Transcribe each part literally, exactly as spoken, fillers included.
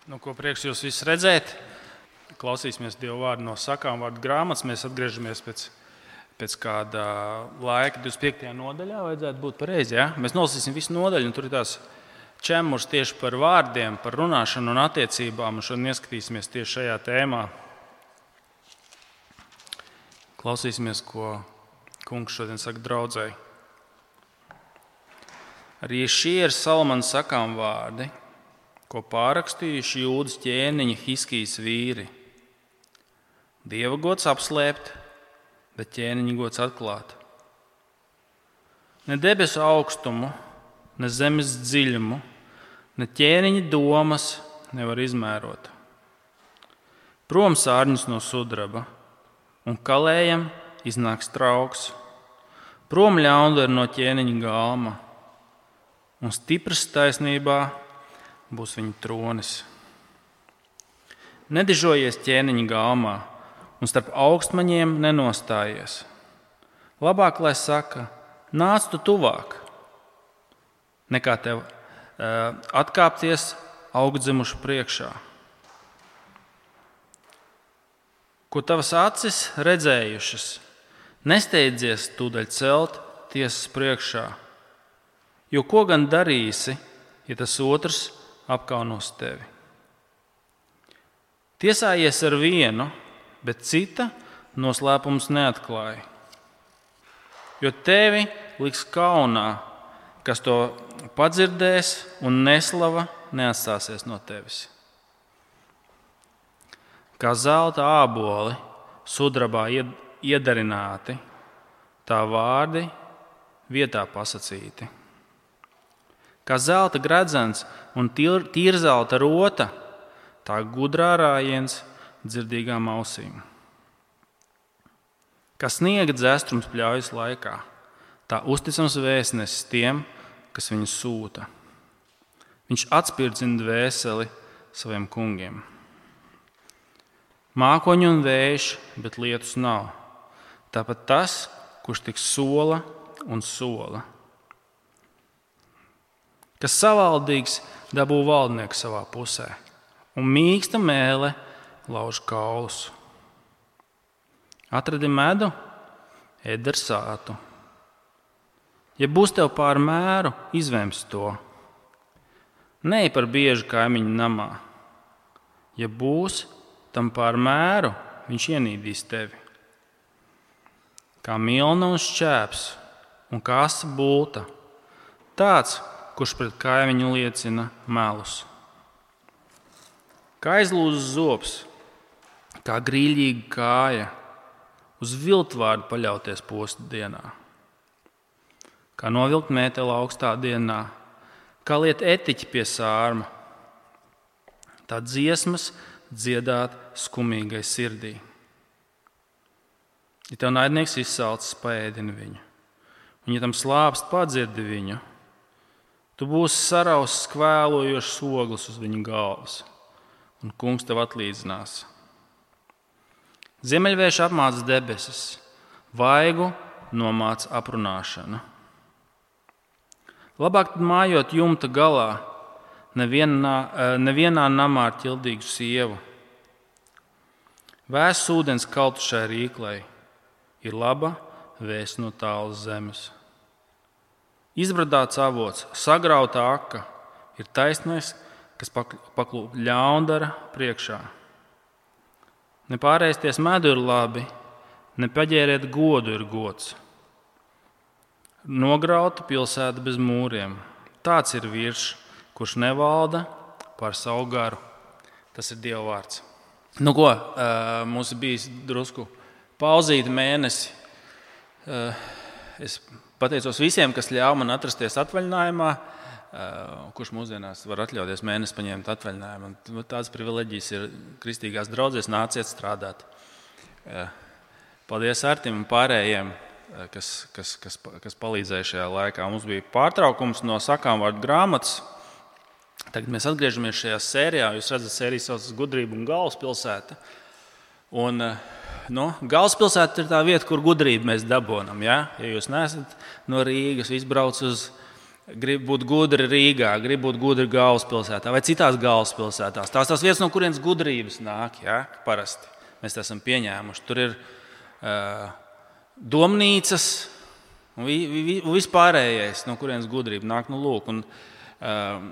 Nu, ko prieks jūs visus redzēt. Klausīsimies Dievu vārdu no sakām vārdu grāmatas. Mēs atgriežamies pēc, pēc kāda laika, divdesmit piektajā nodaļā. Vajadzētu būt pareizi, ja? Mēs nolasīsim visu nodaļu, un tur ir tās čemurs tieši par vārdiem, par runāšanu un attiecībām. Un šodien ieskatīsimies tieši šajā tēmā. Klausīsimies, ko kungs šodien saka draudzēji. Arī šie ir Salamana sakām vārdi, ko pārrakstījuši Jūdas ķēniņa Hiskijas vīri. Dieva gods apslēpt, bet ķēniņa gods atklāt. Ne debesu augstumu, ne zemes dziļumu, ne ķēniņa domas nevar izmērot. Prom sārņus no sudraba, un kalējam iznāks trauks. Prom ļaundari no ķēniņa galma, un stipras taisnībā būs viņa tronis. Nedižojies ķēniņa galmā un starp augstmaņiem nenostājies. Labāk, lai saka, nāc tu tuvāk, nekā tev uh, atkāpties augstzemušu priekšā. Ko tavas acis redzējušas, nesteidzies tūdaļ celt tiesas priekšā, jo ko gan darīsi, ja tas otrs apkaunos tevi. Tiesājies ar vienu, bet cita noslēpums neatklāja. Jo tevi liks kaunā, kas to padzirdēs, un neslava neatstāsies no tevis. Kā zelta āboli sudrabā iedarināti, tā vārdi vietā pasacīti. Kā zelta gredzens un tīrzelta rota, tā gudrā rājiens dzirdīgām ausīm. Kā sniega dzestrums pļaujas laikā, tā uzticams vēstnesis tiem, kas viņu sūta. Viņš atspirdzina dvēseli saviem kungiem. Mākoņi un vējš, bet lietus nav. Tāpat tas, kurš tik sola un sola. Kas savaldīgs dabū valdnieku savā pusē, un mīksta mēle lauž kaulus. Atradi medu, ēd ar sātu. Ja būs tev pār mēru, izvems to. Neej par biežu kaimiņu namā. Ja būs tam pār mēru, viņš ienīdīs tevi. Kā milna un šķēps, un kā asa bulta, tāds, kurš pret kaimiņu liecina melus. Kā aizlūzas zobs, kā grīļīga kāja, uz viltvārdu paļauties postu dienā. Kā novilkt mēteli augstā dienā, kā liet etiķi pie sārma, tā dziesmas dziedāt skumīgai sirdī. Ja tev naidnieks izsalcis, paēdini viņu, un ja tam slāpst, padzirdi viņu, tu būsi sarauss skvēlojošs oglis uz viņa galvas, un kungs tev atlīdzinās. Ziemeļvējš apmāca debesis, vaigu nomāca aprunāšana. Labāk tad mājot jumta galā, nevienā, nevienā namā ar ķildīgu sievu. Vēss ūdens kaltušai rīklei ir laba vēsts no tālas zemes. Izbradāts avots, sagrauta aka ir taisnais, kas paklūp ļaundara priekšā. Nepārēsties medu ir labi, nepaģēriet godu ir gods. Nograuta pilsēta bez mūriem. Tāds ir vīrs, kurš nevalda par savu garu. Tas ir Dieva vārds. Nu ko, mums ir bijis drusku pauzīti mēnesi. Es pateicos visiem, kas ļāva man atrasties atvaļinājumā, kurš mūsdienās var atļauties mēnesi paņemt atvaļinājumu. Tādas privileģijas ir kristīgās draudzēs, nāciet strādāt. Paldies Artim un pārējiem, kas, kas, kas, kas palīdzēja šajā laikā. Mums bija pārtraukums no sakām vārdu grāmatas. Tagad mēs atgriežamies šajā sērijā. Jūs redzat, sērija saucas Gudrība un galvaspilsēta. Un nu, galvaspilsēta ir tā vieta, kur gudrību mēs dabonam. Ja, ja jūs neesat no Rīgas, izbrauc uz grib būt gudri Rīgā, grib būt gudri galvaspilsētā vai citās galvaspilsētās. Tās tās vietas, no kurienes gudrības nāk, ja, parasti. Mēs tā esam pieņēmuši. Tur ir uh, domnīcas un, vi, vi, un vispārējais, no kurienes gudrība nāk. Nu, lūk, un, uh,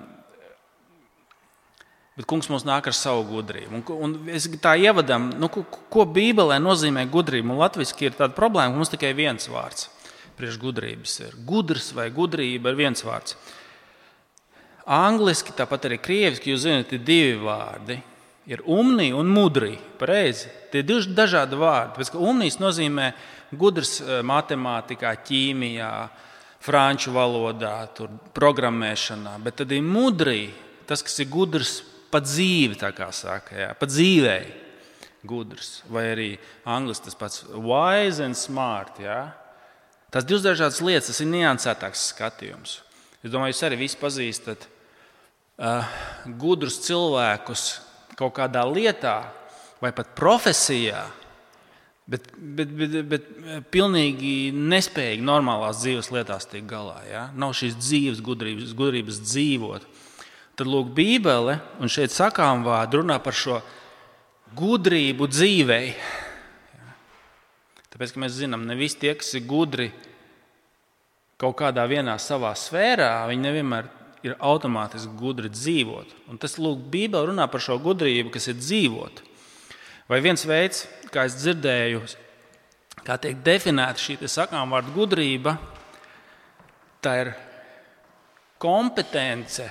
bet kungs mums nāk ar savu gudrību. Un, un es tā ievadam, nu, ko, ko Bībelē nozīmē gudrība. Un latviski ir tāda problēma, ka mums tikai viens vārds priekš gudrības ir. Gudrs vai gudrība ir viens vārds. Angliski, tāpat arī krieviski, jūs zināt, ir divi vārdi. Ir umnī un mudrī. Pareizi. Tie ir dažādi vārdi. Pēc, ka umnīs nozīmē gudrs matemātikā, ķīmijā, franču valodā, tur, programmēšanā. Bet tad ir mudrī, tas, kas ir gudrs pa dzīvi, tā kā saka, jā, pa dzīvei gudrs. Vai arī angliski tas pats wise and smart. Jā. Tās divas dažādas lietas, tas ir niansētāks skatījums. Es domāju, jūs arī visi pazīstat uh, gudrus cilvēkus kaut kādā lietā vai pat profesijā, bet, bet, bet, bet pilnīgi nespējīgi normālās dzīves lietās tiek galā. Ja? Nav šīs dzīves gudrības, gudrības dzīvot. Tad lūk, Bībele, un šeit sakām vārdu runā par šo gudrību dzīvei. Ja? Tāpēc, ka mēs zinām, ne visi tie, kas ir gudri kaut kādā vienā savā sfērā, viņi nevienmēr ir automātiski gudri dzīvot. Un tas, lūk, Bībele runā par šo gudrību, kas ir dzīvot. Vai viens veids, kā es dzirdēju, kā tiek definēta šī sakām vārdu gudrība, tā ir kompetence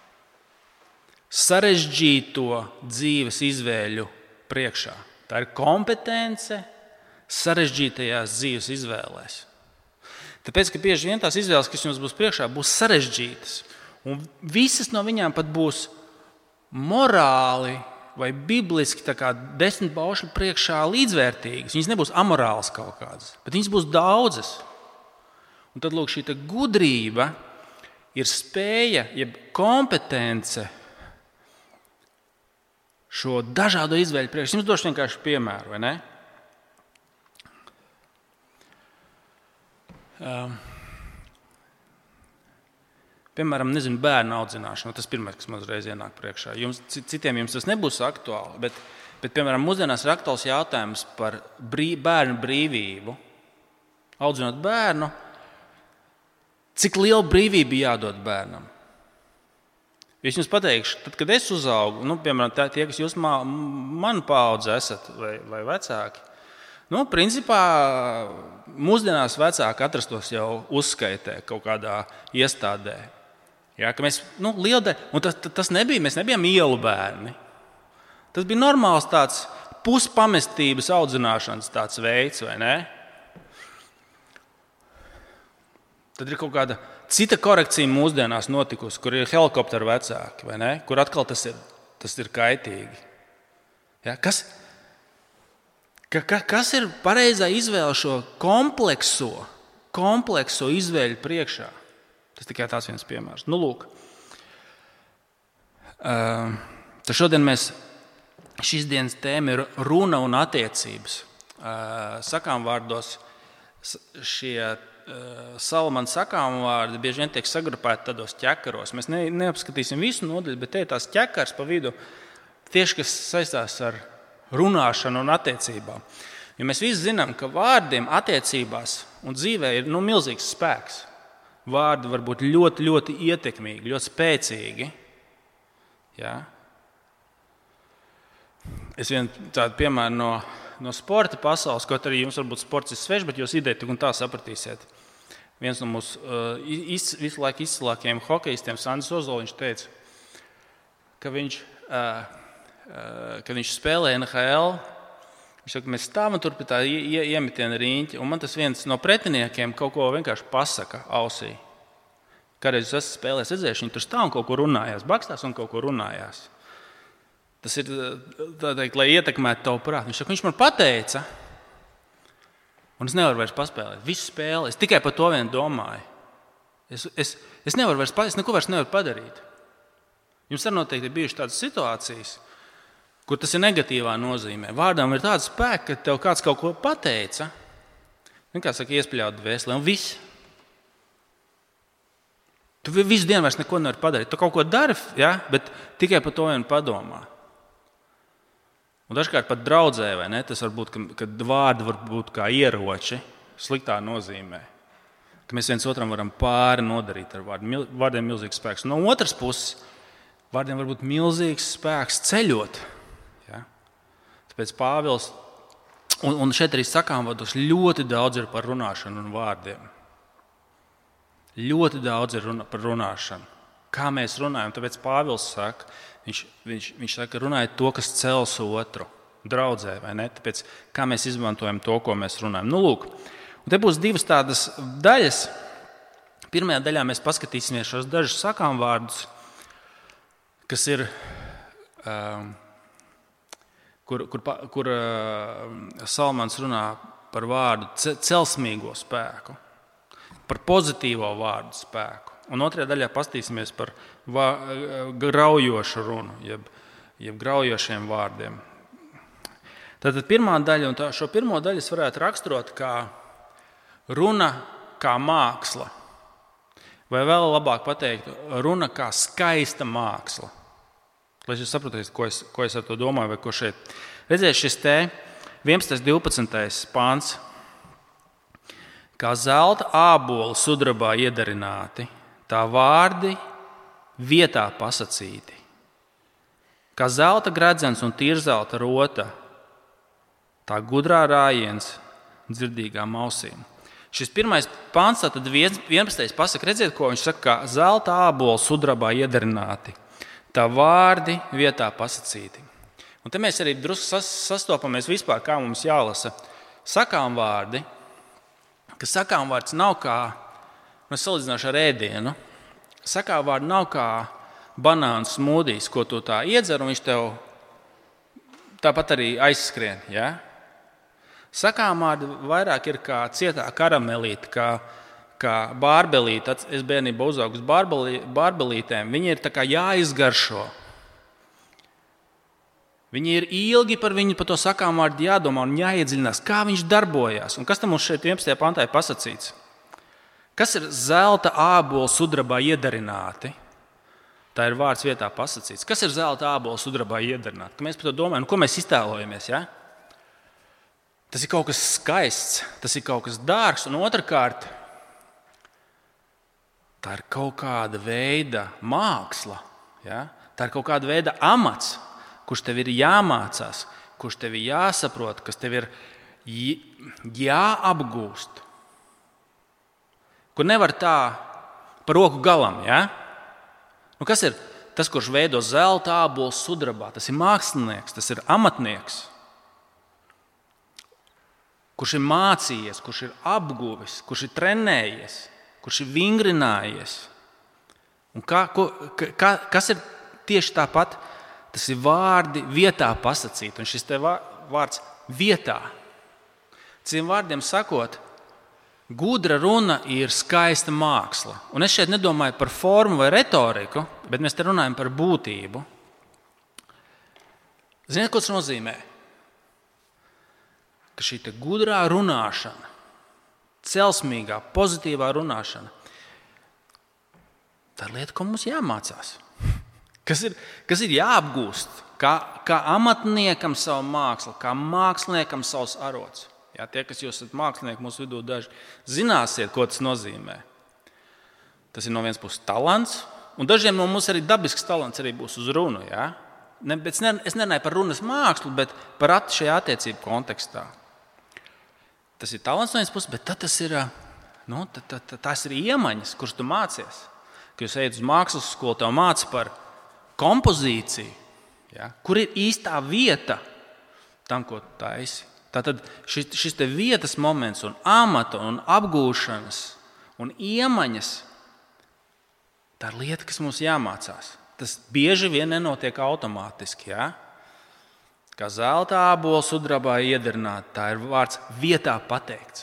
sarežģīto dzīves izvēļu priekšā. Tā ir kompetence sarežģītajās dzīves izvēlēs. Tāpēc, ka bieži vien tās izvēles, kas jums būs priekšā, būs sarežģītas. Un visas no viņām pat būs morāli vai bibliski tā kā desmit baušļu priekšā līdzvērtīgas. Viņas nebūs amorālas kaut kādas, bet viņas būs daudzas. Un tad, lūk, šī gudrība ir spēja, jeb kompetence šo dažādo izvēļu priekšā. Es jums došu vienkārši piemēru, vai ne? Um, Piemēram, nezinu, bērnu audzināšana. Tas pirmais, kas man uzreiz ienāk priekšā. Jums, citiem jums tas nebūs aktuāli, bet, bet piemēram, mūsdienās ir aktuāls jautājums par brī, bērnu brīvību. Audzinot bērnu, cik liela brīvība jādod bērnam? Es jums pateikšu, tad, kad es uzaugu, nu, piemēram, tie, kas jūs mā, manu paudzi esat vai, vai vecāki, nu, principā mūsdienās vecāki atrastos jau uzskaitē kaut kādā iestādē. Ja, ka mēs, nu, liela daļa, un tas, tas nebija, mēs nebijām ielu bērni. Tas bija normāls tāds puspamestības audzināšanas tāds veids, vai ne? Tad ir kaut kāda cita korekcija mūsdienās notikusi, kur ir helikopteru vecāki, vai ne? Kur atkal tas ir, tas ir kaitīgi. Ja, kas, ka, ka, kas ir pareizā izvēle šo komplekso, komplekso izvēļu priekšā? Tas tikai tāds viens piemērs. Nu, lūk. Uh, tad šodien mēs, šīs dienas tēma ir runa un attiecības. Uh, sakām vārdos šie uh, Salamana sakām vārdi bieži vien tiek sagrupēti tādos ķekaros. Mēs ne, neapskatīsim visu nodaļu, bet te ir tās ķekars pa vidu tieši, kas saistās ar runāšanu un attiecībām. Jo mēs visi zinām, ka vārdiem attiecībās un dzīvē ir nu, milzīgs spēks. Vārdi var būt ļoti, ļoti ietekmīgi, ļoti spēcīgi. Ja? Es vienu tādu piemēru no, no sporta pasaules, kaut arī jums varbūt sports ir svešs, bet jūs ideju tik un tā sapratīsiet. Viens no mūsu uh, iz, visu laiku izcilākajiem hokejistiem, Sandis Ozoliņš, teica, ka viņš, uh, uh, kad viņš spēlē N H L, viņš saka, mēs stāvam tur pie tā ie, iemetiena riņķa, un man tas viens no pretiniekiem kaut ko vienkārši pasaka ausī. Kādreiz es esmu spēlējis, redzējuši, viņi tur stāv un kaut ko runājās, bakstās un kaut ko runājās. Tas ir, tā teikt, lai ietekmētu tavu prātu. Viņš saka, viņš man pateica, un es nevaru vairs paspēlēt. Visu spēli, es tikai par to vien domāju. Es, es, es nevaru vairs, es neko vairs nevaru padarīt. Jums arī noteikti ir bijušas tādas situācijas, kur tas ir negatīvā nozīmē. Vārdām ir tāds spēks, ka tev kāds kaut ko pateica, un kā saka, iespļaut dvēselē, un viss. Tu visu dienu vairs neko nevari padarīt. Tu kaut ko dari, ja? Bet tikai par to vien padomā. Un dažkārt pat draudzē, vai ne? Tas var būt, ka, kad vārdi var būt kā ieroči, sliktā nozīmē. Ka mēs viens otram varam pāri nodarīt ar vārdiem. Vārdiem milzīgs spēks. No otras puses, vārdiem var būt milzīgs spēks ceļot. Ja? Tāpēc Pāvils, un, un šeit arī sakām vārdos ļoti daudz ir par runāšanu un vārdiem. Ļoti daudz ir runa, par runāšanu. Kā mēs runājam, tāpēc Pāvils saka, viņš, viņš, viņš saka, runājiet to, kas cels otru draudzē, vai ne? Tāpēc kā mēs izmantojam to, ko mēs runājam. Nu, lūk, un te būs divas tādas daļas. Pirmajā daļā mēs paskatīsimies šos dažus sakām vārdus, kas ir, um, kur, kur, kur uh, Salmans runā par vārdu celsmīgo spēku. Par pozitīvo vārdu spēku. Un otrajā daļā paskatīsimies par vā, graujošu runu, jeb, jeb graujošiem vārdiem. Tātad pirmā daļa, un tā, šo pirmo daļu es varētu raksturot kā runa kā māksla. Vai vēl labāk pateikt, runa kā skaista māksla. Lai jūs saprotat, ko es, ko es ar to domāju, vai ko šeit. Redziet, šis te vienpadsmitais divpadsmitais pāns. Kā zelta āboli sudrabā iedarināti, tā vārdi vietā pasacīti. Kā zelta gredzens un tīrzelta rota, tā gudrā rājiens dzirdīgām ausīm. Šis pirmais pāns, tad vienpadsmitais pasaka, redziet, ko viņš saka, kā zelta āboli sudrabā iedarināti, tā vārdi vietā pasacīti. Un te mēs arī drusku sastopamies vispār, kā mums jālasa sakām vārdi, ka sakām vārds nav kā, mēs salīdzināšu ar ēdienu, sakām vārdi nav kā banānu smūdijs, ko tu tā iedzer, un viņš tev tāpat arī aizskrien. Ja? Sakām vārdi vairāk ir kā cietā karamelīte, kā, kā bārbelīte. Es bērnībā uzaugu uz bārbelītēm. Viņi ir tā kā jāizgaršo. Viņi ir ilgi par viņu, par to sakām vārdu jādomā un jāiedziļinās, kā viņš darbojās. Un kas tam mums šeit vienpadsmitajā pantā ir pasacīts? Kas ir zelta āboli sudrabā iedarināti? Tā ir vārds vietā pasacīts. Kas ir zelta āboli sudrabā iedarināti? Ka mēs par to domājam, nu, ko mēs iztēlojamies, ja? Tas ir kaut kas skaists, tas ir kaut kas dārgs, un otrkārt, tā ir kaut kāda veida māksla, ja? Tā ir kaut kāda veida amats, kurš tev ir jāmācās, kurš tev ir jāsaprot, kas tev ir jāapgūst. Kur nevar tā par roku galam. Ja? Nu, kas ir tas, kurš veido zelta ābolus sudrabā? Tas ir mākslinieks, tas ir amatnieks, kurš ir mācījies, kurš ir apguvis, kurš ir trenējies, kurš ir vingrinājies. Un kā, ko, kā, kas ir tieši tāpat? Tas ir vārdi vietā pasacīt, un šis te vārds vietā. Citiem vārdiem sakot, gudra runa ir skaista māksla. Un es šeit nedomāju par formu vai retoriku, bet mēs te runājam par būtību. Ziniet, ko tas nozīmē? Ka šī te gudrā runāšana, celsmīgā, pozitīvā runāšana, tā ir lieta, ko mums jāmācās. Kas ir, kas ir jāapgūst, kā, kā amatniekam savu mākslu, kā māksliniekam savus arots. Jā, tie, kas jūs esat mākslinieki mūsu vidū daži, zināsiet, ko tas nozīmē. Tas ir no vienas puses talants, un dažiem no mums arī dabisks talants arī būs uz runu. Jā? Ne, bet es nerunāju par runas mākslu, bet par šajā attiecību kontekstā. Tas ir talants no vienas puses, bet tad tas ir, nu, tā, tā, tā, tās ir iemaņas, kuras tu mācies. Kad jūs ejat uz mākslas skolu, tev māca par kompozīciju, ja, kur ir īstā vieta tam, ko tu taisi. Tātad šis, šis te vietas moments un amata un apgūšanas un iemaņas, tā ir lieta, kas mums jāmācās. Tas bieži vien nenotiek automātiski. Ja? Kā zelta ābolu sudrabā iedarināta, tā ir vārds vietā pateikts.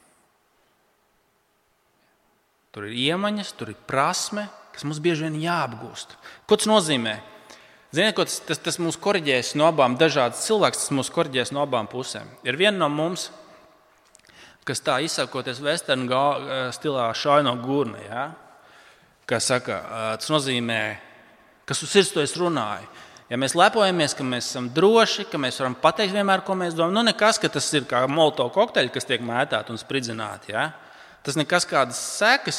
Tur ir iemaņas, tur ir prasme, kas mums bieži vien jāapgūst. Ko tas nozīmē? Ziniet, ko tas, tas, tas mūs koriģēs no abām, dažādas cilvēks, tas mūs koriģēs no abām pusēm. Ir viena no mums, kas tā izsakoties westernu stilā šauj no gurna. Ja? kā saka, tas nozīmē, kas uz sirds to es runāju. Ja mēs lepojamies, ka mēs esam droši, ka mēs varam pateikt vienmēr, ko mēs domājam, nu nekas, ka tas ir kā molotov kokteļi, kas tiek mētāti un spridzināti. Ja? Tas nekas kādas sekas.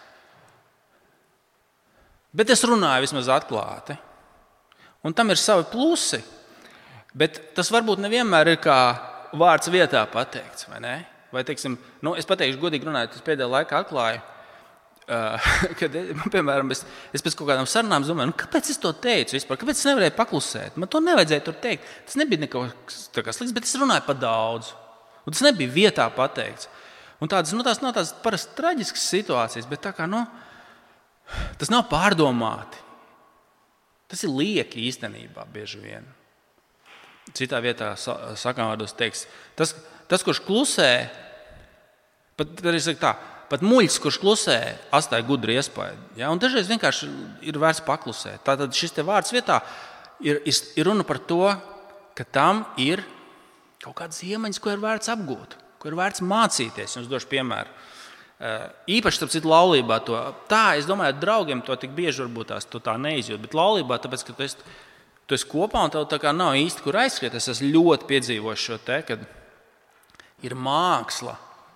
Bet es runāju vismaz atklāti. Un tam ir savi plusi. Bet tas varbūt nevienmēr ir kā vārds vietā pateikts, vai ne? Vai, teiksim, nu, es pateikšu godīgi runājot, es pēdējā laikā atklāju, uh, kad, piemēram, es, es pēc kaut kādām sarunām domāju, nu, kāpēc es to teicu vispār? Kāpēc es nevarēju paklusēt? Man to nevajadzēja tur teikt. Tas nebija nekas slikts, bet es runāju par daudz. Un tas nebija vietā pateikts. Un tādas, nu, tās nav tādas parasti traģiskas situācijas, bet tā kā, nu, tas nav pārdomāti. Tas ir lieki īstenībā bieži vien. Citā vietā sakām vārdos teiks, tas, tas kurš klusē, pat, tā, pat muļķis, kurš klusē, atstāja gudru iespaidu. Ja? Un dažreiz vienkārši ir vērts paklusēt. Tātad šis te vārds vietā ir, ir runa par to, ka tam ir kaut kādas iemaņas, ko ir vērts apgūt, ko ir vērts mācīties. Jums došu piemēru. Īpaši, starp citu, laulībā to tā, es domāju, draugiem to tik bieži varbūt tās to tā neizjūt, bet laulībā, tāpēc, ka tu esi Tu esi kopā un tev tā kā nav īsti, kur aizskriet. Es esmu ļoti piedzīvojis šo te, kad ir māksla,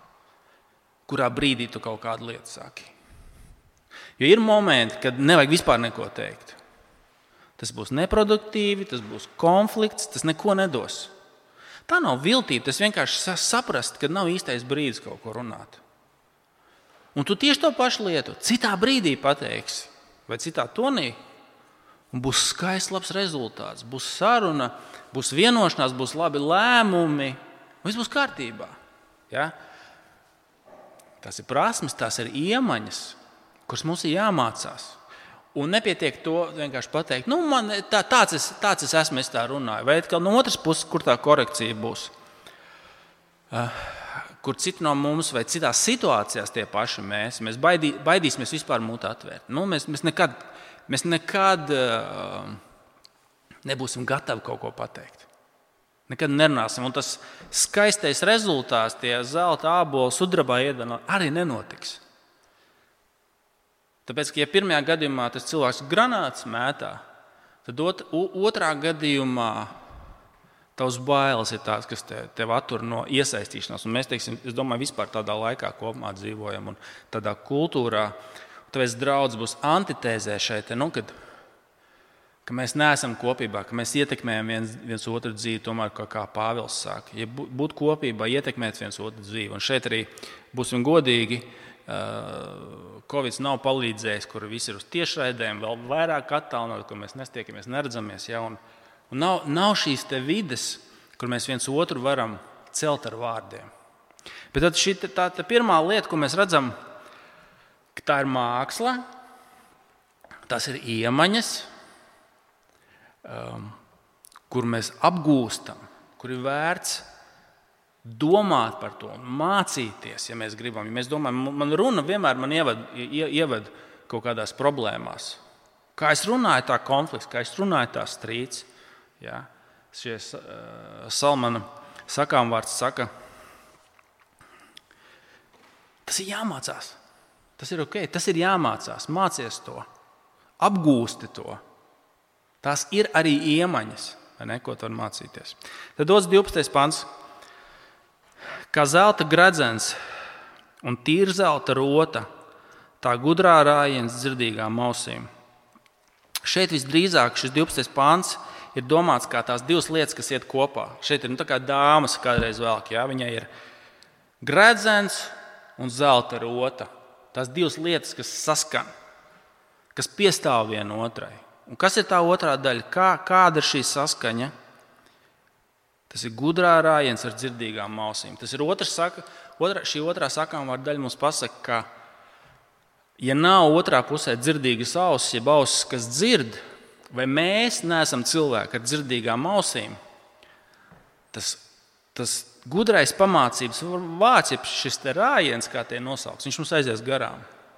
kurā brīdī tu kaut kādu lietu saki. Jo ir momenti, kad nevajag vispār neko teikt. Tas būs neproduktīvi, tas būs konflikts, tas neko nedos. Tā nav viltība, tas vienkārši saprast, ka nav īstais brīdis kaut ko runāt. Un tu tieši to pašu lietu citā brīdī pateiksi vai citā tonī. Un būs skaists, labs rezultāts, būs saruna, būs vienošanās, būs labi lēmumi. Viss būs kārtībā. Ja? Tas ir prasmes, tās ir iemaņas, kuras mums ir jāmācās. Un nepietiek to vienkārši pateikt, nu, man, tā, tāds, es, tāds es esmu, es tā runāju. Vai atkal no otras puses, kur tā korekcija būs? Uh, kur citi no mums vai citās situācijās tie paši mēs, mēs baidī, baidīsimies vispār mūtu atvērt. Nu, mēs, mēs nekad... Mēs nekad uh, nebūsim gatavi kaut ko pateikt. Nekad nerunāsim. Un tas skaistais rezultāts, tie zelta āboli sudrabā iedanā, arī nenotiks. Tāpēc, ka ja pirmajā gadījumā tas cilvēks granāts mētā, tad ot, otrā gadījumā tavs bailes ir tās, kas te, tev attur no iesaistīšanās. Un mēs, teiksim, es domāju, vispār tādā laikā kopumā dzīvojam un tādā kultūrā. Tāpēc draudz būs antitēzē šeit, nu, kad, ka mēs neesam kopībā, ka mēs ietekmējam viens, viens otru dzīvi, tomēr kā, kā Pāvils saka. Ja būt kopībā, ietekmēt viens otru dzīvi. Un šeit arī būsim godīgi, Covid nav palīdzējis, kur visi ir uz tiešraidēm, vēl vairāk attālināt, kur mēs nestiekamies, neredzamies. Ja? Un, un nav, nav šīs te vides, kur mēs viens otru varam celt ar vārdiem. Bet tad šī tā, tā pirmā lieta, ko mēs redzam, tā ir māksla, tas ir iemaņas, um, kur mēs apgūstam, kur ir vērts domāt par to un mācīties, ja mēs gribam. Ja mēs domājam, man runa vienmēr man ieved, ieved kaut kādās problēmās. Kā es runāju, tā konflikts, kā es runāju, tā strīds. Ja? Šie uh, Salmana sakāmvārds saka, tas ir jāmācās. Tas ir ok, tas ir jāmācās, mācies to, apgūsti to. Tās ir arī iemaņas, vai ne, ko tu vari mācīties. Tad dots divpadsmitais pants. Kā zelta gredzens un tīra zelta rota, tā gudrā rājiens dzirdīgām ausīm. Šeit visdrīzāk šis divpadsmitais pants ir domāts kā tās divas lietas, kas iet kopā. Šeit ir nu, tā kā dāmas kādreiz velk, ja? Viņai ir gredzens un zelta rota. Tās divas lietas, kas saskan, kas piestāv viena otrai. Un kas ir tā otrā daļa? Kā, kāda ir šī saskaņa? Tas ir gudrā rājiens ar dzirdīgām ausīm. Tas ir otrs saka, otrā, šī otrā sakāmvārda daļa mums pasaka, ka, ja nav otrā pusē dzirdīgas ausis, jeb ausis, kas dzird, vai mēs neesam cilvēki ar dzirdīgām ausīm, tas, tas gudrais pamācības vārds, jeb šis te rājiens, kā tie nosauks, viņš mums aizies garām.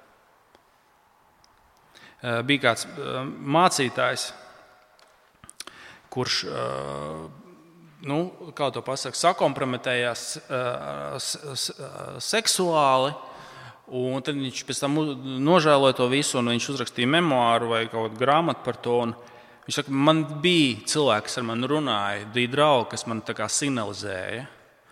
Bija kāds mācītājs, kurš, nu, kā to pasaka, sakompromitējās seksuāli Un tad viņš pēc tam nožēloja to visu, un viņš uzrakstīja memoāru vai kaut kādu grāmatu par to. Viņš saka, man bija cilvēki, kas ar mani runāja, bija draugi, kas man tā kā signalizēja.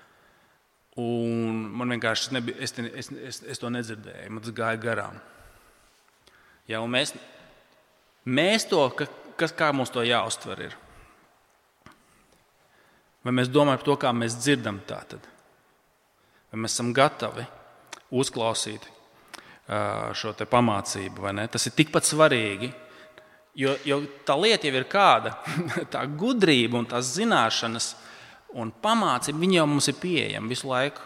Un man vienkārši nebija, es, es, es, es to nedzirdēju, man tas gāja garām. Ja, un mēs, mēs to, kas, kā mums to jāuztver ir? Vai mēs domājam par to, kā mēs dzirdam tā tad? Vai mēs esam gatavi uzklausīt šo te pamācību, vai ne? Tas ir tikpat svarīgi, jo, jo tā lieta jau ir kāda, tā gudrība un tās zināšanas un pamācība, viņa jau mums ir pieejama visu laiku.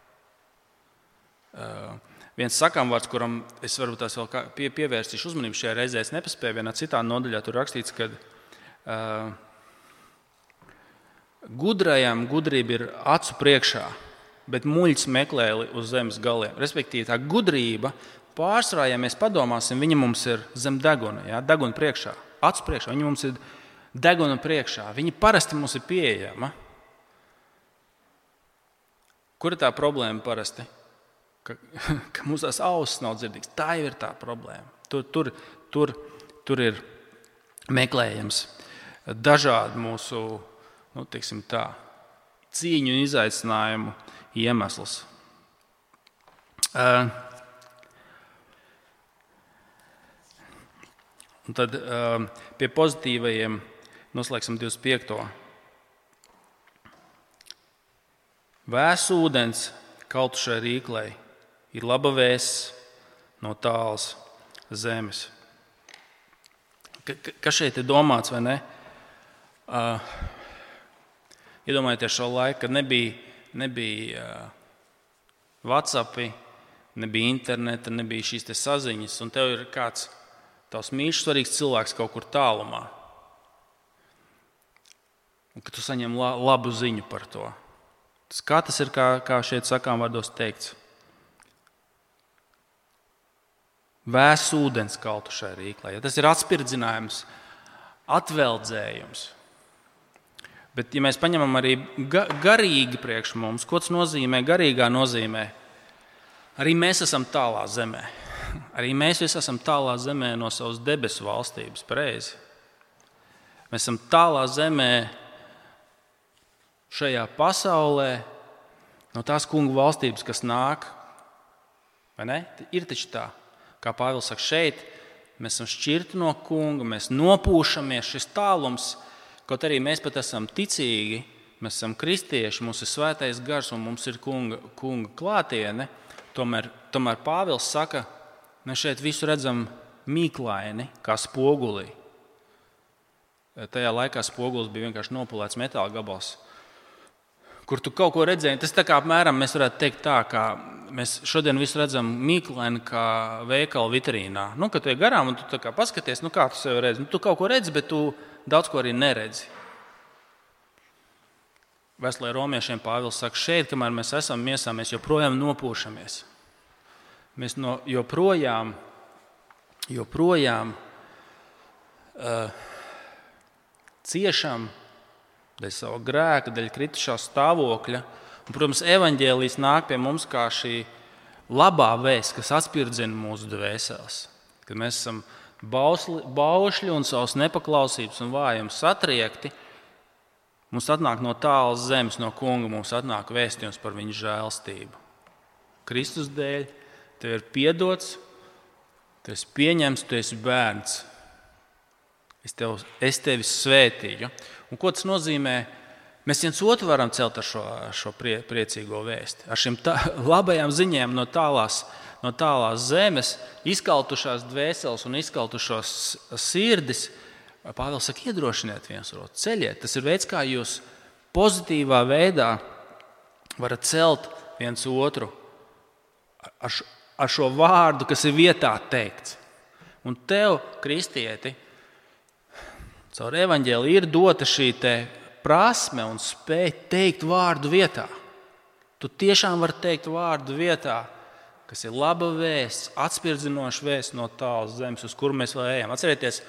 Uh, viens sakāmvārds, kuram es varbūt tās vēl pie, pievērstīšu uzmanību šajā reizē, es nepaspēju vienā citā nodaļā, tur rakstīts, ka uh, gudrajam gudrība ir acu priekšā, bet muļķis meklē uz zemes galiem. Respektīvi, tā gudrība pārsvarā, ja mēs padomāsim, viņa mums ir zem deguna, ja? Deguna priekšā, acu priekšā, viņa mums ir deguna priekšā. Viņa parasti mums ir pieejama. Kur ir tā problēma parasti? Ka, ka mums tās ausis nav dzirdīgas. Tā jau ir tā problēma. Tur, tur, tur, tur ir meklējams dažādi mūsu, nu, teiksim tā, cīņu un izaicinājumu iemesls. Uh, un tad uh, pie pozitīvajiem noslēgsim divdesmit piekto Vēss ūdens kaltušai rīklei ir laba vēsts no tālas zemes. Ka, kas šeit ir domāts, vai ne? Uh, iedomājieties šo laiku, kad nebija Nebija WhatsAppi, nebija interneta, nebija šīs te saziņas, un tev ir kāds tavs mīļš, svarīgs cilvēks kaut kur tālumā. Un ka tu saņem la, labu ziņu par to. Tas, kā tas ir, kā, kā šeit sakāmvārdos teikts? Vēss ūdens kaltušai rīklei. Ja tas ir atspirdzinājums, atveldzējums. Bet, ja mēs paņemam arī ga, garīgi priekš mums, ko tas nozīmē, garīgā nozīmē, arī mēs esam tālā zemē. Arī mēs visi esam tālā zemē no savas debesu valstības, pareizi. Mēs esam tālā zemē šajā pasaulē no tās kungu valstības, kas nāk. Vai ne? Ir taču tā, kā Pāvils saka, šeit mēs esam šķirti no kunga, mēs nopūšamies, šis tālums. Kaut arī mēs pat esam ticīgi, mēs esam kristieši, mums ir svētais gars un mums ir kunga, kunga klātiene, tomēr, tomēr Pāvils saka, mēs šeit visu redzam mīklaini, kā spogulī. Tajā laikā spogulis bija vienkārši nopulēts metāla gabals, kur tu kaut ko redzēji. Tas tā kā apmēram mēs varētu teikt tā, kā mēs šodien visu redzam mīklaini kā veikala vitrīnā. Nu, kad tu ej garām un tu tā kā paskaties, nu kā tu sevi redzi, nu, tu kaut ko redzi, bet tu daudz ko arī neredzi. Vēstulē romiešiem Pāvils saka, šeit, kamēr mēs esam miesā, mēs joprojām nopūšamies. Mēs no, joprojām, joprojām uh, ciešam dēļ savu grēku, dēļ kritušā stāvokļa. Un, protams, evaņģēlijs nāk pie mums kā šī labā vēsts, kas atspirdzina mūsu dvēseles. Kad mēs esam Bausli, baušļi un savas nepaklausības un vājums satriekti, mums atnāk no tālas zemes, no kunga, mums atnāk vēstījums par viņa žēlstību. Kristus dēļ tev ir piedots, tu esi pieņemts, tu esi bērns. Es, tev, es tevi svētīju. Un ko tas nozīmē? Mēs viens otru varam celt ar šo, šo prie, priecīgo vēsti. Ar šiem tā, labajām ziņām no tālās no tālās zemes, izkaltušās dvēseles un izkaltušos sirdis, Pāvils saka, iedrošiniet viens otru, ceļiet. Tas ir veids, kā jūs pozitīvā veidā varat celt viens otru ar šo, ar šo vārdu, kas ir vietā teikts. Un tev, kristieti, caur evaņģēliju ir dota šī te prasme un spēja teikt vārdu vietā. Tu tiešām vari teikt vārdu vietā, kas ir laba vēsts, atspirdzinoša vēsts no tālas zemes, uz kuru mēs vēl ejam. Atcerieties,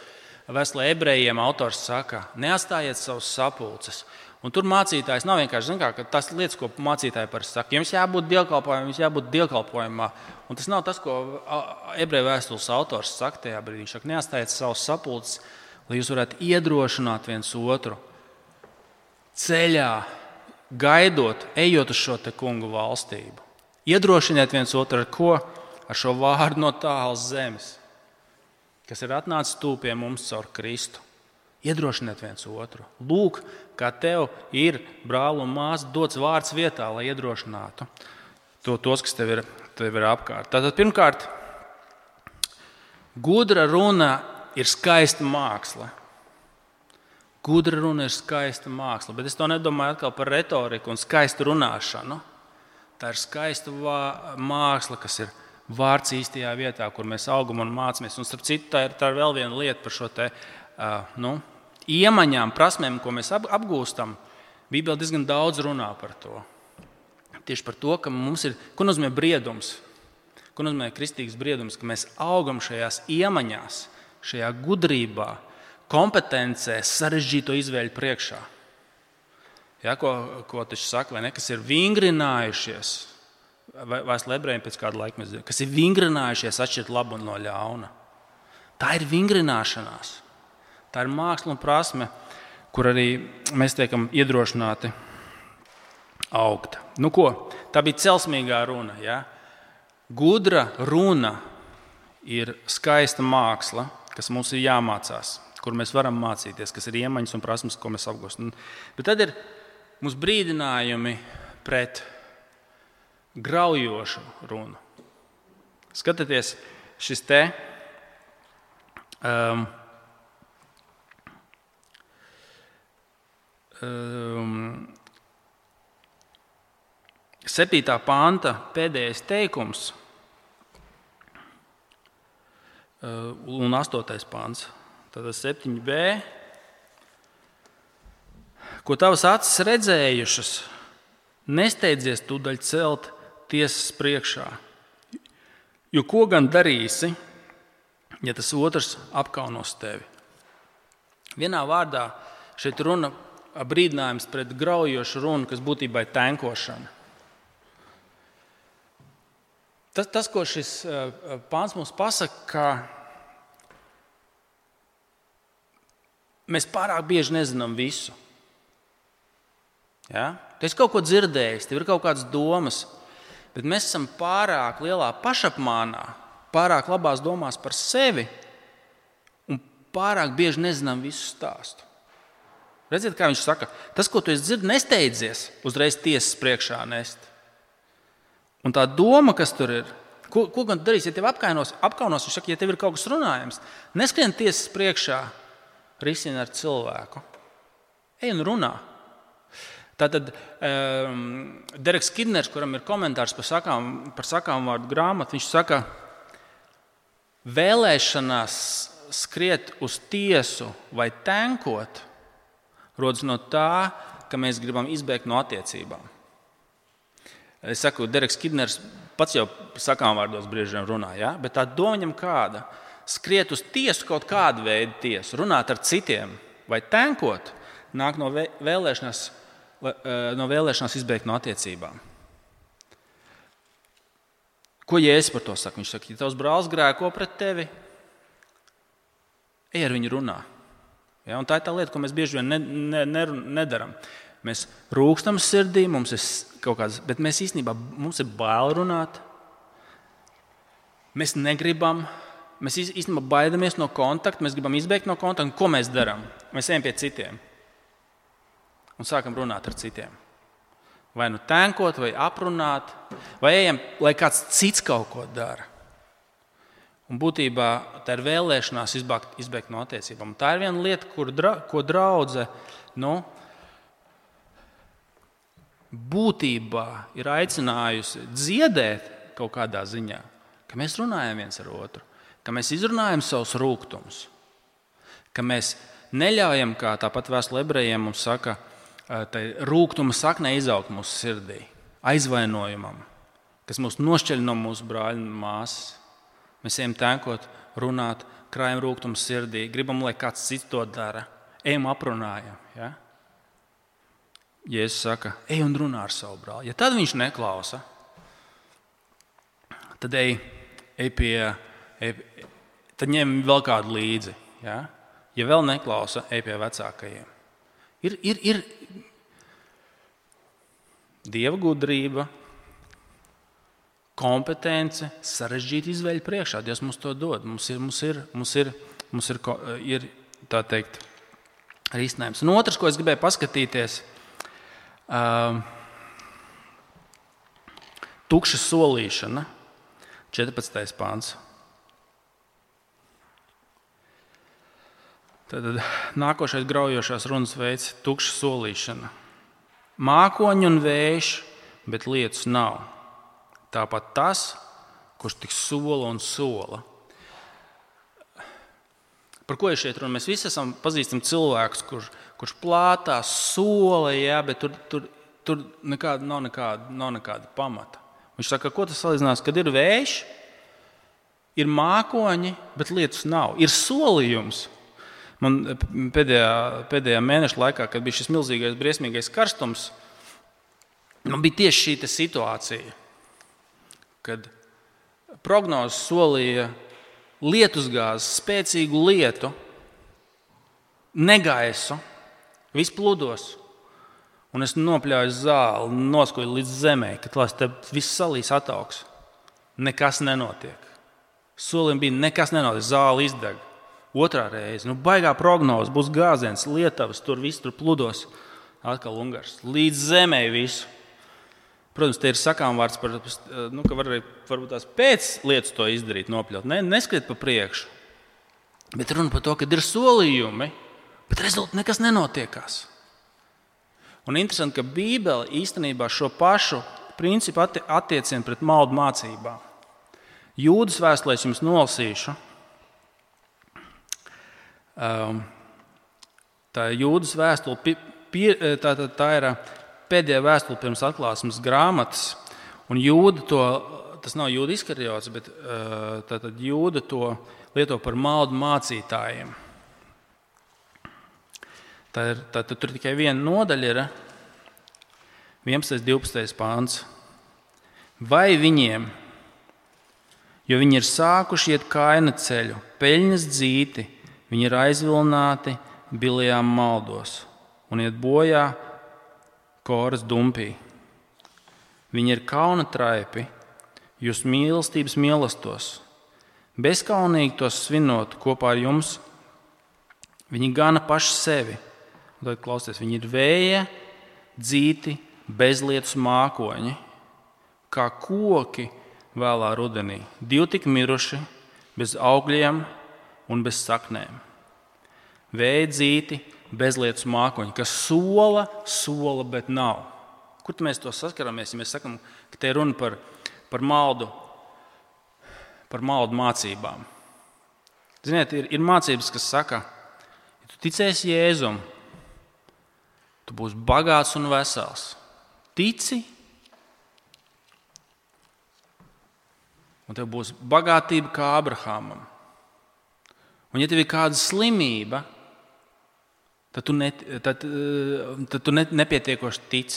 Vēstulē ebrejiem autors saka, neatstājiet savus sapulces. Un tur mācītājs nav vienkārši, zin kā, ka tas lietas, ko mācītāji parasti saka, jums jābūt dievkalpojumā, jums jābūt dievkalpojumā. Un tas nav tas, ko ebreju vēstules autors saka tajā brīdī. Viņš saka, neatstājiet savus sapulces, lai jūs varētu iedrošināt viens otru ceļā, gaidot, ejot uz šo te kungu valstību. Iedrošiniet viens otru ar ko? Ar šo vārdu no tālas zemes, kas ir atnācis tūp pie mums caur Kristu. Iedrošiniet viens otru. Lūk, kā tev ir brāl un māsa dots vārds vietā, lai iedrošinātu to, tos, kas tev ir, tev ir apkārt. Tātad pirmkārt, gudra runa ir skaista māksla. Gudra runa ir skaista māksla, bet es to nedomāju atkal par retoriku un skaistu runāšanu. Tā ir skaista māksla, kas ir vārds īstajā vietā, kur mēs augam un mācāmies. Un starp citu, tā ir, tā ir vēl viena lieta par šo te, uh, nu, iemaņām, prasmēm, ko mēs apgūstam. Bībele diezgan daudz runā par to. Tieši par to, ka mums ir, ko nozīmē briedums, ko nozīmē kristīgs briedums, ka mēs augam šajās iemaņās, šajā gudrībā, kompetencē, sarežģīto izvēļu priekšā. Ja, ko, ko taču saka, vai ne, kas ir vingrinājušies, vēstulē ebrejiem pēc kāda laika mēs zinām, kas ir vingrinājušies atšķirt labu no ļauna. Tā ir vingrināšanās. Tā ir māksla un prasme, kur arī mēs tiekam iedrošināti augt. Nu ko? Tā bija celsmīgā runa. Ja? Gudra runa ir skaista māksla, kas mums ir jāmācās, kur mēs varam mācīties, kas ir iemaņas un prasmes, ko mēs apgūstam. Bet tad ir mums brīdinājumi pret graujošu runu. Skatieties, šis te um, um, septītā panta pēdējais teikums uh, un astotais pants. Tātad septiņi b. Ko tavas acis redzējušas, nesteidzies tūdaļ celt tiesas priekšā. Jo ko gan darīsi, ja tas otrs apkaunos tevi? Vienā vārdā šeit runa brīdinājums pret graujošu runu, kas būtībā ir tenkošana. Tas, tas ko šis pāns mums pasaka, ka mēs pārāk bieži nezinām visu. Ja? Tu esi kaut ko dzirdējis, tev ir kaut kādas domas, bet mēs esam pārāk lielā pašapmānā, pārāk labās domās par sevi un pārāk bieži nezinām visu stāstu. Redziet, kā viņš saka, tas, ko tu esi dzirdi, nesteidzies uzreiz tiesas priekšā nest. Un tā doma, kas tur ir, ko, ko gan darīs, ja tev apkaunos, apkaunos, viņš saka, ja tev ir kaut kas runājams, neskrien tiesas priekšā, risina ar cilvēku. Ej un runā. Tātad um, Dereks Kidners, kuram ir komentārs par sakām, par sakām vārdu grāmatu, viņš saka, vēlēšanās skriet uz tiesu vai tenkot rodas no tā, ka mēs gribam izbēgt no attiecībām. Es saku, Dereks Kidners pats jau sakām vārdos brīžiem runā, ja? Bet tā doma viņam kāda? Skriet uz tiesu, kaut kādu veidu tiesu, runāt ar citiem vai tenkot, nāk no vēlēšanās, no vēlēšanās izbēgt no attiecībām. Ko Jēzus par to saka? Viņš saka, ja tavs brālis grēko pret tevi, ej ar viņu runā. Ja? Un tā ir tā lieta, ko mēs bieži vien ne, ne, ne, nedaram. Mēs rūkstam sirdī, mums ir kaut kāds, bet mēs īstenībā mums ir bail runāt. Mēs negribam. Mēs īstenībā baidamies no kontakta, mēs gribam izbēgt no kontakta. Ko mēs darām? Mēs ejam pie citiem un sākam runāt ar citiem. Vai nu tenkot, vai aprunāt, vai ejam, lai kāds cits kaut ko dara. Un būtībā tā ir vēlēšanās izbēgt, izbēgt no attiecībām. Tā ir viena lieta, kur, ko draudze nu, būtībā ir aicinājusi dziedēt kaut kādā ziņā, ka mēs runājam viens ar otru. Ka mēs izrunājam savus rūgtumus, ka mēs neļaujam, kā tāpat vēstule ebrejiem mums saka, tai rūgtuma saknē izaugt mūsu sirdī, aizvainojumam, kas mūs nošķeļ no mūsu brāļa un māsas. Mēs ejam tenkot, runāt, krājam rūgtumu sirdī, gribam, lai kāds cits to dara. Ejam aprunājam. Ja? Jēzus saka, ej un runā ar savu brāli. Ja tad viņš neklausa, tad ej, ej pie, ej, tad ņem vēl kādu līdzi. Ja? Ja vēl neklausa, ej pie vecākajiem. Ir, ir, ir Dieva gudrība, kompetence, sarežģīta izvēļa priekšā. Dievs mums to dod. Mums ir, mums ir, mums ir, mums ir, ir tā teikt, risinājums. Un otrs, ko es gribēju paskatīties, uh, tukša solīšana, četrpadsmitais pants. Tad nākošais graujošās runas veids – tukša solīšana. Mākoņi un vējš, bet lietus nav. Tāpat tas, kurš tik sola un sola. Par ko ir šeit runa? Mēs visi esam pazīstam cilvēkus, kurš, kurš plātā sola, jā, bet tur, tur, tur nekāda, nav, nekāda, nav nekāda pamata. Viņš saka, ko tas salīdzinās, kad ir vējš, ir mākoņi, bet lietus nav. Ir solījums. Man pēdējā, pēdējā mēneša laikā, kad bija šis milzīgais, briesmīgais karstums, man bija tieši šī situācija, kad prognozes solīja lietusgāzi, spēcīgu lietu, negaisu, visplūdos, un es nopļauju zāli, noskuju līdz zemē, kad lās te viss salīs ataugs. Nekas nenotiek. Solim bija nekas nenotiek, zāli izdeg. Otrā reize, nu baigā prognoze, būs gāziens, lietavas, tur viss tur plūdos, atkal Ungars, līdz zemē visu. Protams, te ir sakāmvārds par, nu, ka var, varbūt tās pēc lietas to izdarīt, nopļaut, ne, neskriet pa priekšu. Bet runa par to, ka ir solījumi, bet rezultāti nekas nenotiekās. Un interesanti, ka Bībele īstenībā šo pašu principu attiecina pret maldu mācībām. Jūdas vēstulēs jums nolasīšu. Tā ir Jūdas vēstule, tā, tā, tā ir pēdējā vēstule pirms atklāsmes grāmatas, un Jūda to, tas nav Jūda Iskariots, bet tā, tā, Jūda to lieto par maldu mācītājiem. Tā ir, tā, tur tikai viena nodaļa ir vienpadsmitais divpadsmitais pāns. Vai viņiem, jo viņi ir sākuši iet Kaina ceļu, peļņas dzīti, viņi ir aizvilināti bilajām maldos un iet bojā Koras dumpī. Viņi ir kauna traipi, jūs mīlestības mīlestos, bezkaunīgi tos svinot kopā ar jums. Viņi gana paši sevi. Tad klausieties, viņi ir vēja, dzīti, bezlietus mākoņi, kā koki vēlā rudenī, divi tik miruši, bez augļiem un bez saknēm. Vēja dzīti, bezlietus mākoņi, kas sola, sola, bet nav. Kur mēs to saskaramies, ja mēs sakam, ka te ir runa par, par maldu, par maldu mācībām? Ziniet, ir, ir mācības, kas saka, ja tu ticēsi Jēzum, tu būsi bagāts un vesels. Tici, un tev būs bagātība kā Abrahamam. Un ja tev ir kāda slimība, tad tu, ne, tad, tad tu ne, nepietiekoši tici.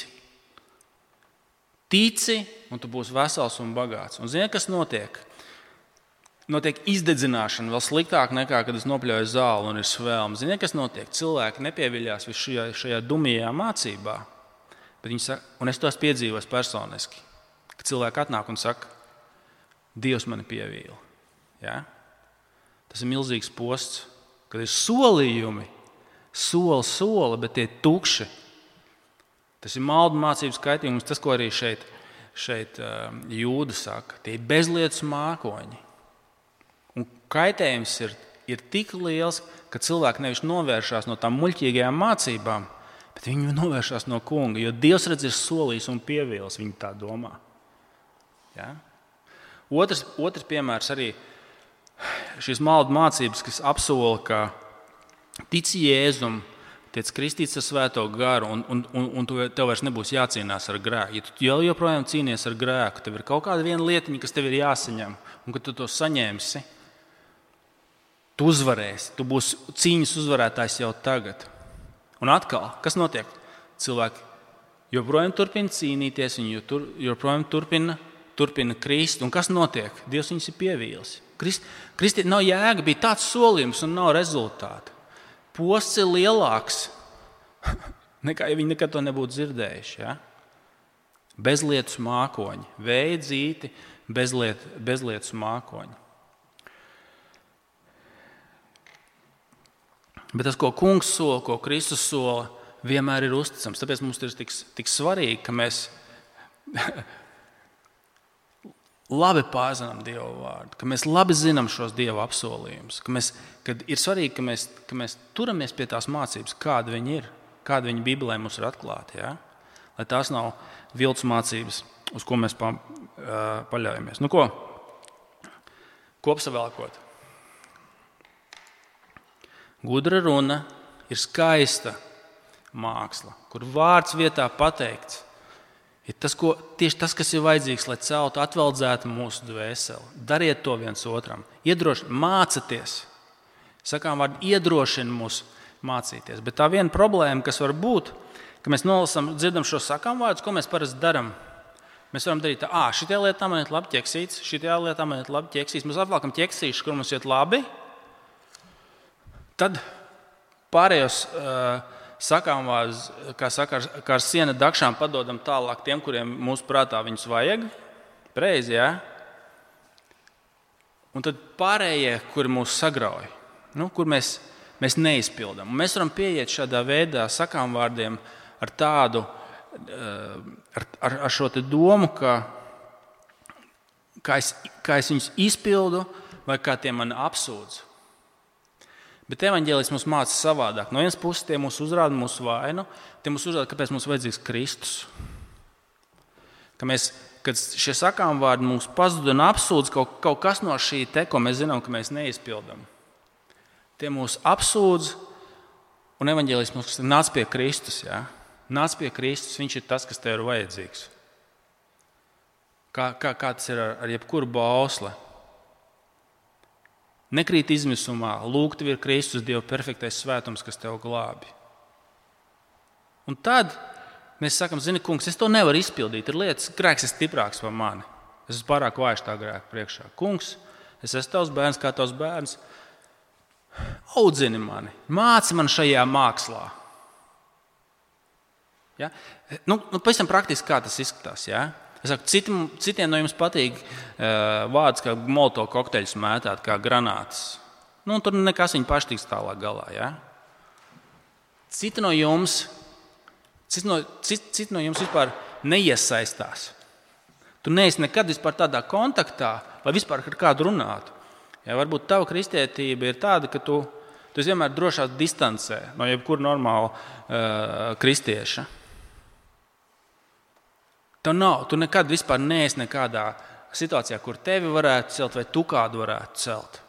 Tici, un tu būsi vesels un bagāts. Un zini, kas notiek? Notiek izdedzināšana vēl sliktāk nekā, kad es nopļauju zāli un ir svēlme. Zini, kas notiek? Cilvēki nepieviļās šajā, šajā dumjajā mācībā. Bet viņi saka, un es tos piedzīvos personiski, ka cilvēki atnāk un saka, Dievs mani pievīla. Ja? Tas ir milzīgs posts, kad ir solījumi, sola, sola, bet tie tukši. Tas ir maldu mācības skaitījums, tas, ko arī šeit, šeit Jūda saka. Tie ir bezlietus mākoņi. Un kaitējums ir, ir tik liels, ka cilvēki nevis novēršās no tām muļķīgajām mācībām, bet viņi novēršās no kunga, jo Dievs redz ir solījis un pievīlis, viņi tā domā. Ja? Otrs, otrs piemērs arī šīs maldu mācības, kas apsola, ka tici Jēzum, tiec kristīts ar svēto garu, un, un, un, un tev vairs nebūs jācīnās ar grēku. Ja tu jau joprojām cīnies ar grēku, tev ir kaut kāda viena lietiņa, kas tev ir jāsaņem, un kad tu to saņemsi, Tu uzvarēsi, tu būsi cīņas uzvarētājs jau tagad. Un atkal, kas notiek? Cilvēki joprojām turpina cīnīties, viņi joprojām turpina, turpina krist. Un kas notiek? Dievs viņus ir pievīlis. Krist, kristīt nav jēga, bija tāds solījums un nav rezultāta. Posts ir lielāks, nekā ja viņi nekad to nebūtu dzirdējuši. Ja? Bezlietus mākoņi, vēja dzīti, bezliet, bezlietus mākoņi. Bet tas, ko Kungs sola, ko Kristus sola, vienmēr ir uzticams. Tāpēc mums ir tik, tik svarīgi, ka mēs labi pārzinām Dieva vārdu, ka mēs labi zinām šos Dieva apsolījumus, ka, mēs, ka ir svarīgi, ka mēs, ka mēs turamies pie tās mācības, kāda viņi ir, kāda viņi Bībelē mums ir atklāta. Ja? Lai tās nav viltus mācības, uz ko mēs pa, uh, paļaujamies. Nu ko? Kopsavēlkot. Gudra runa ir skaista māksla, kur vārds vietā pateikts. Ir tas, ko, tieši tas, kas ir vajadzīgs, lai celtu, atveldzētu mūsu dvēseli. Dariet to viens otram. Iedroši, mācieties. Sakām vārdu iedrošina mūs mācīties. Bet tā viena problēma, kas var būt, ka mēs nolasam, dzirdam šo sakām vārdus, ko mēs parasti darām. Mēs varam darīt tā, ā, šitajā lietā man ir labi ķeksīts, šitajā lietā man ir labi ķeksīts. Mēs apvalkam ķeksīšu, kur mums iet labi. Tad pārējos uh, sakām vārdus, kā saka, kā ar siena dakšām padodam tālāk tiem, kuriem mūsu prātā viņus vajag. Preizi, jā? Un tad pārējie, kuri mūs sagrauj, nu, kur mēs, mēs neizpildām. Un mēs varam pieiet šādā veidā sakām vārdiem ar tādu, ar, ar, ar šo te domu, ka kā es, kā es viņus izpildu vai kā tie mani apsūdz. Bet evaņģēlis mums māca savādāk. No vienas puses tie mūs uzrāda mūsu vainu, tie mūs uzrāda, kāpēc mums vajadzīgs Kristus. Ka mēs, kad šie sakām vārdi mums pazud un apsūdz kaut, kaut kas no šī te, ko mēs zinām, ka mēs neizpildām. Tie mūs apsūdz, un evaņģēlis mums nāc pie Kristus. Ja? Nāc pie Kristus, viņš ir tas, kas tev ir vajadzīgs. Kā, kā, kā tas ir ar, ar jebkuru bausli. Nekrīt izmisumā, lūk, tev ir Kristus, Dieva perfektais svētums, kas tev glābi. Un tad mēs sakam, zini, kungs, es to nevaru izpildīt. Ir lietas, grēks ir stiprāks par mani. Es esmu pārāk vājš tā grēka priekšā. Kungs, es esmu tavs bērns, kā tavs bērns. Audzini mani, māci man šajā mākslā. Ja? Nu, nu, pavisam praktiski, kā tas izskatās, ja? Es saku, citiem, citiem no jums patīk uh, vārds, kā molotov kokteļus mētāt, kā granātas. Nu, tur nekas viņi paši tiks tālāk galā. Ja? Citi no jums, citi no, cit, citi no jums vispār neiesaistās. Tu neesi nekad vispār tādā kontaktā, lai vispār ar kādu runātu. Ja, varbūt tava kristietība ir tāda, ka tu, tu vienmēr drošās distancē no jebkura normāla uh, kristieša. Tu, nav, tu nekad vispār neesi nekādā situācijā, kur tevi varētu celt vai tu kādu varētu celt.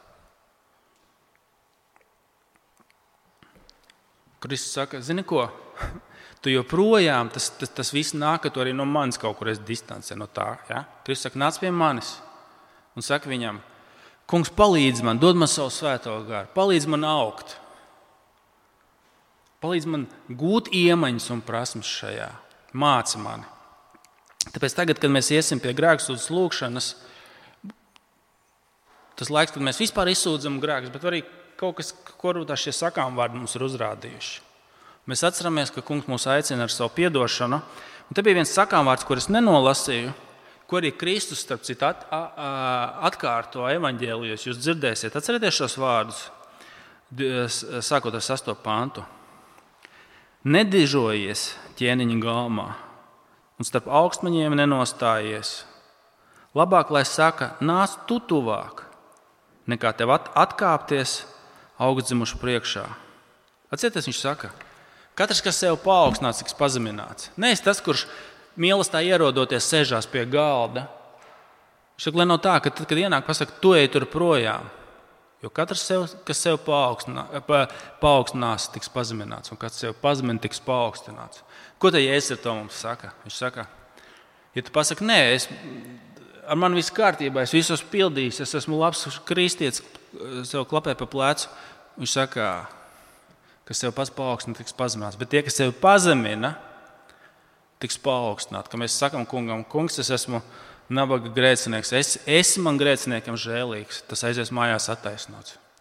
Kristus saka, zini ko, tu joprojām, tas, tas, tas viss nāk, ka tu arī no manis kaut kur esi distancē no tā. Ja? Kristus saka, nāc pie manis un saka viņam, kungs, palīdz man, dod man savu svēto garu, palīdz man augt, palīdz man gūt iemaņas un prasmes šajā, māci mani. Tāpēc tagad, kad mēs iesim pie grēksūdzes lūkšanas, tas laiks, kad mēs vispār izsūdzam grēkus, bet arī kaut kas, ko šie sakām vārdi mums ir uzrādījuši. Mēs atceramies, ka kungs mūs aicina ar savu piedošanu. Un te bija viens sakām vārds, kur es nenolasīju, ko arī Kristus, starp citu, at, a, a, atkārto evaņģēlijos. Jūs dzirdēsiet, atcerieties šos vārdus, sākot ar sesto pantu. Nedižojies ķēniņa galmā un starp augstmaņiem nenostājies. Labāk, lai saka, nāc tu tuvāk, nekā tev atkāpties augstdzimušu priekšā. Atcerieties, viņš saka, katrs, kas sev paaugstināts, tiks pazemināts. Neesi tas, kurš mīlestībā ierodoties sēžās pie galda. Viņš saka, lai nav tā, ka tad, kad ienāk, pasaka, tu ej tur projām. Jo katrs, sev, kas sev paaugstinās, tiks pazemināts, un katrs sev pazemina, tiks paaugstināts. Ko tad Jēzus ar to mums saka? Viņš saka, ja tu pasaki, nē, es ar mani viss kārtībā, es visu esmu pildījis, es esmu labs kristietis, sev klapē pa plecu. Viņš saka, kas sev pats paaugstina, tiks pazemināts. Bet tie, kas sevi pazemina, tiks paaugstināti. Ka mēs sakam kungam, kungs, es esmu nabaga grēcinieks, es, esi man grēciniekam žēlīgs. Tas aizies mājās attaisnots.